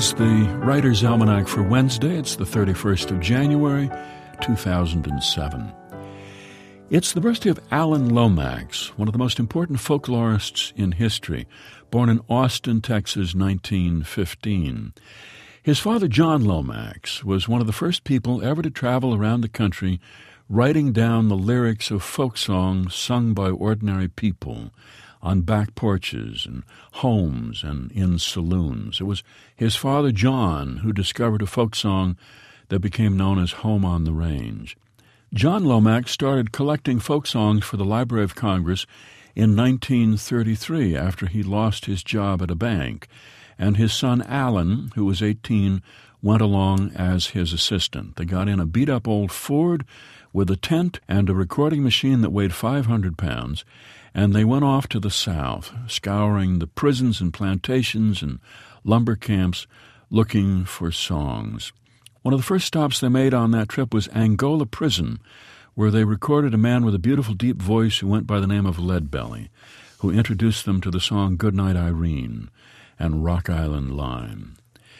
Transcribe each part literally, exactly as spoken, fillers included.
is the Writer's Almanac for Wednesday. It's the thirty-first of January, two thousand seven. It's the birthday of Alan Lomax, one of the most important folklorists in history, born in Austin, Texas, nineteen fifteen. His father, John Lomax, was one of the first people ever to travel around the country writing down the lyrics of folk songs sung by ordinary people on back porches and homes and in saloons. It was his father, John, who discovered a folk song that became known as Home on the Range. John Lomax started collecting folk songs for the Library of Congress in nineteen thirty-three after he lost his job at a bank, and his son Alan, who was eighteen, went along as his assistant. They got in a beat-up old Ford with a tent and a recording machine that weighed five hundred pounds, and they went off to the south, scouring the prisons and plantations and lumber camps looking for songs. One of the first stops they made on that trip was Angola Prison, where they recorded a man with a beautiful deep voice who went by the name of Leadbelly, who introduced them to the song Goodnight Irene and Rock Island Line.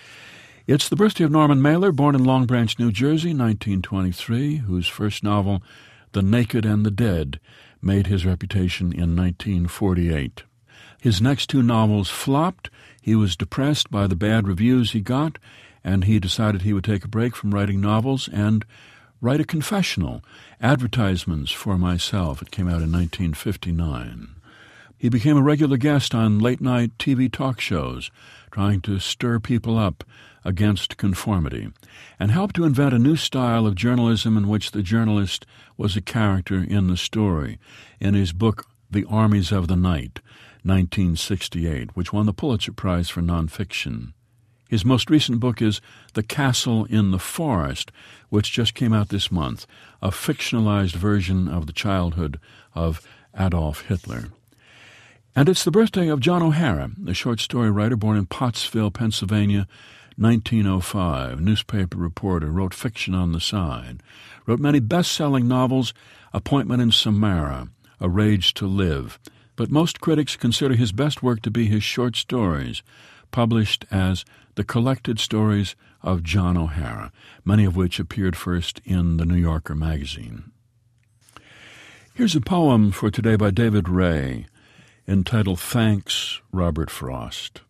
It's the birthday of Norman Mailer, born in Long Branch, New Jersey, nineteen twenty-three, whose first novel, The Naked and the Dead, made his reputation in nineteen forty-eight. His next two novels flopped. He was depressed by the bad reviews he got, and he decided he would take a break from writing novels and write a confessional, Advertisements for Myself. It came out in nineteen fifty-nine. He became a regular guest on late-night T V talk shows, trying to stir people up against conformity, and helped to invent a new style of journalism in which the journalist was a character in the story, in his book The Armies of the Night, nineteen sixty-eight, which won the Pulitzer Prize for nonfiction. His most recent book is The Castle in the Forest, which just came out this month, a fictionalized version of the childhood of Adolf Hitler. And it's the birthday of John O'Hara, a short story writer born in Pottsville, Pennsylvania, nineteen oh five, newspaper reporter, wrote fiction on the side, wrote many best-selling novels, Appointment in Samara, A Rage to Live, but most critics consider his best work to be his short stories, published as The Collected Stories of John O'Hara, many of which appeared first in the New Yorker magazine. Here's a poem for today by David Ray, entitled Thanks, Robert Frost.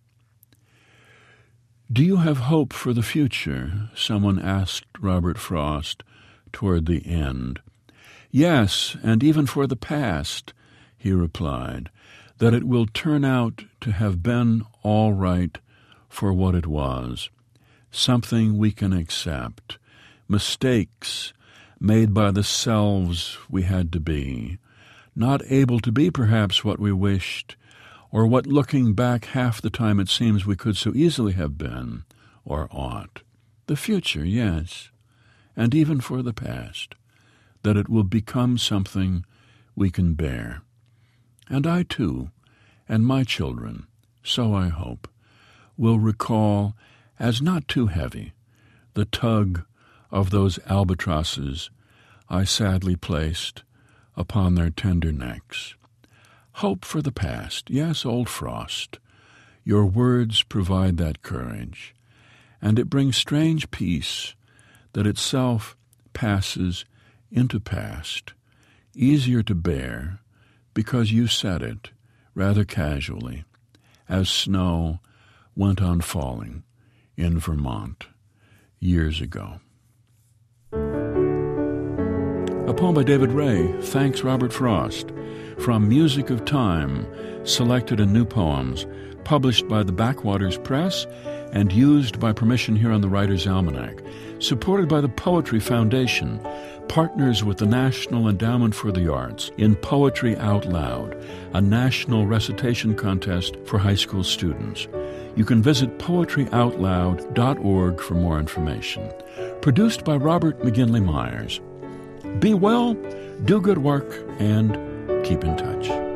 Do you have hope for the future? Someone asked Robert Frost toward the end. Yes, and even for the past, he replied, that it will turn out to have been all right for what it was, something we can accept, mistakes made by the selves we had to be, not able to be perhaps what we wished, or what looking back half the time it seems we could so easily have been, or ought. The future, yes, and even for the past, that it will become something we can bear. And I too, and my children, so I hope, will recall as not too heavy the tug of those albatrosses I sadly placed upon their tender necks. Hope for the past, yes, old Frost, your words provide that courage, and it brings strange peace that itself passes into past, easier to bear because you said it rather casually, as snow went on falling in Vermont years ago. A poem by David Ray, Thanks, Robert Frost, from Music of Time, selected in New Poems, published by the Backwaters Press and used by permission here on the Writer's Almanac, supported by the Poetry Foundation, partners with the National Endowment for the Arts in Poetry Out Loud, a national recitation contest for high school students. You can visit poetry out loud dot org for more information. Produced by Robert McGinley Myers. Be well, do good work, and keep in touch.